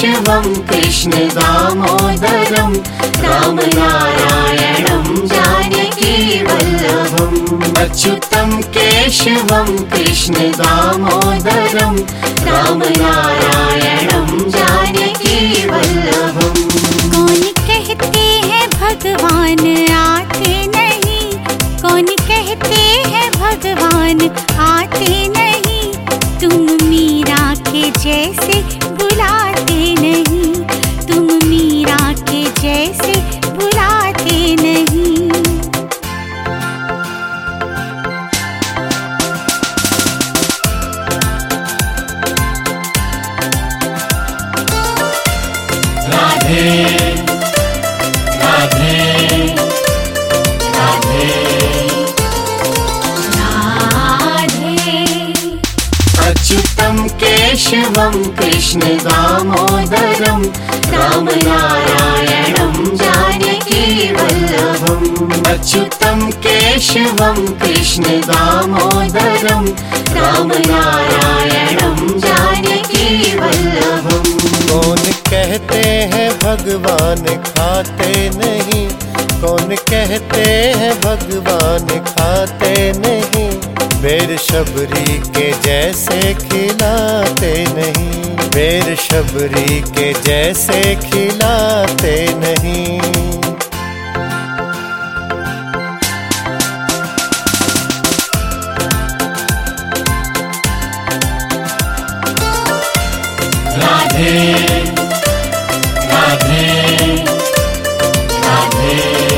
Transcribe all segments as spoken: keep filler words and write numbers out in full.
केशवं कृष्ण दामोदरं रामनारायणं जानकी वल्लभम्। अच्युतं केशवं कृष्ण दामोदरं रामनारायणं जानकी वल्लभम्। कौन कहते हैं भगवान आते नहीं, कौन कहते हैं भगवान आते नहीं, तुम मीरा के जैसे बुलाते नहीं, तुम मीरा के जैसे बुलाते नहीं। राधे राधे राधे राधे। अच्युतं केशवं कृष्ण दामोदरं रामनारायणं जानकी वल्लभम्। अच्युतं केशवं कृष्ण दामोदरं रामनारायणं जानकी वल्लभम्। कौन कहते हैं भगवान खाते नहीं, कौन कहते हैं भगवान खाते नहीं, बेर शबरी के जैसे खिलाते नहीं, बेर शबरी के जैसे खिलाते नहीं। राधे राधे राधे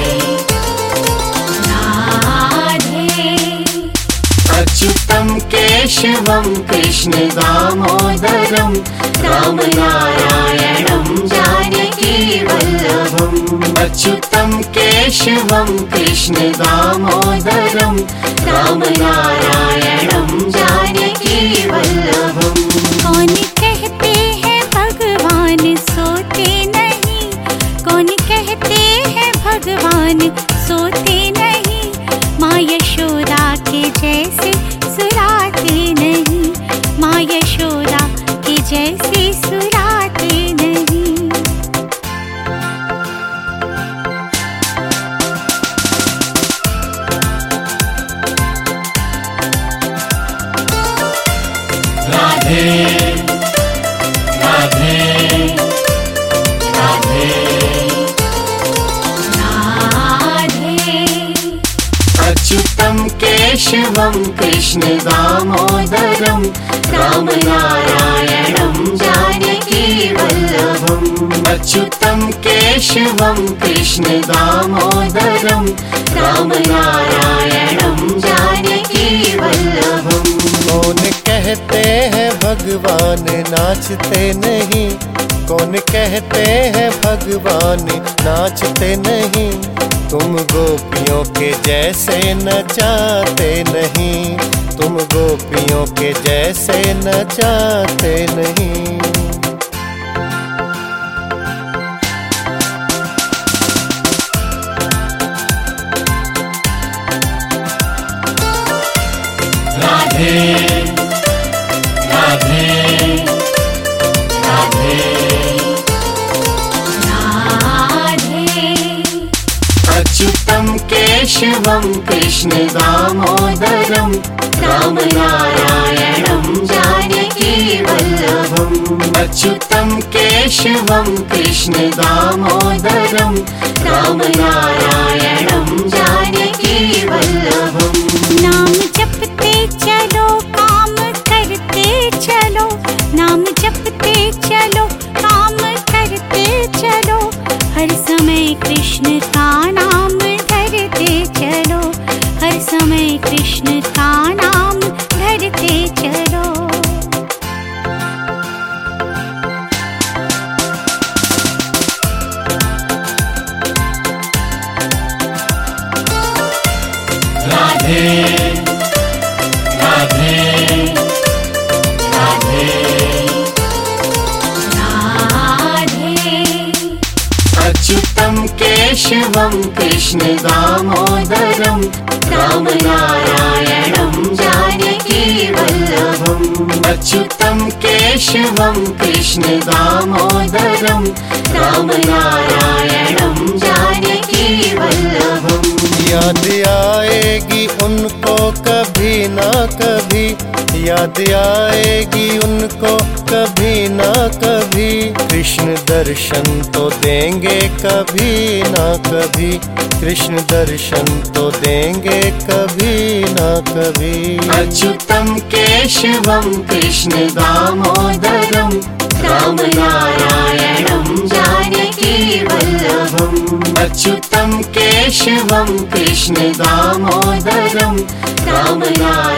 राधे। अच्युतं केशवं कृष्ण दामोदरं रामनारायणं जानकी वल्लभम्। अच्युतं केशवं कृष्ण दामोदरं रामनारायणं जानकी वल्लभम्। कौन कहते हैं भगवान सोते नहीं, कौन कहते हैं भगवान सोते नहीं, माँ यशोदा के जैसे सुलाते नहीं, माँ यशोदा के जैसे सुलाते नहीं। राधे राधे राधे राधे। अच्युतं केशवं कृष्ण दामोदरं रामनारायणं जानकी वल्लभम्। अच्युतं केशवं कृष्ण दामोदरं रामनारायणं जानकी वल्लभम्। कौन कहते हैं भगवान नाचते नहीं, कौन कहते हैं भगवान नाचते नहीं, तुम गोपियों के जैसे नचाते नहीं, तुम गोपियों के जैसे नचाते नहीं। राधे राधे राधे राधे। अच्युतं केशवं कृष्ण दामोदरं रामनारायणं जानकी वल्लभम्। अच्युतं केशवं कृष्ण दामोदरं रामनारायणं जानकी वल्लभम्। नाम जपते चलो काम करते चलो, नाम जपते चलो काम करते चलो, हर समय कृष्ण का नाम धरते चलो, हर समय कृष्ण का नाम धरते चलो। राधे राधे राधे राधे। अच्युतं केशवं कृष्ण दामोदरं रामनारायणं जानकी वल्लभम्। अच्युतं केशवं कृष्ण दामोदरं रामनारायणं जानकी वल्लभम्। याद आएगी उनको कभी ना कभी, याद आएगी उनको कभी ना कभी, कृष्ण दर्शन तो देंगे कभी ना कभी, कृष्ण दर्शन तो देंगे कभी ना कभी। अच्युतं केशवं कृष्ण दामोदरं रामनारायणं जानकी वल्लभम्। अच्युतं केशवं कृष्ण दामोदरं रामनारायणं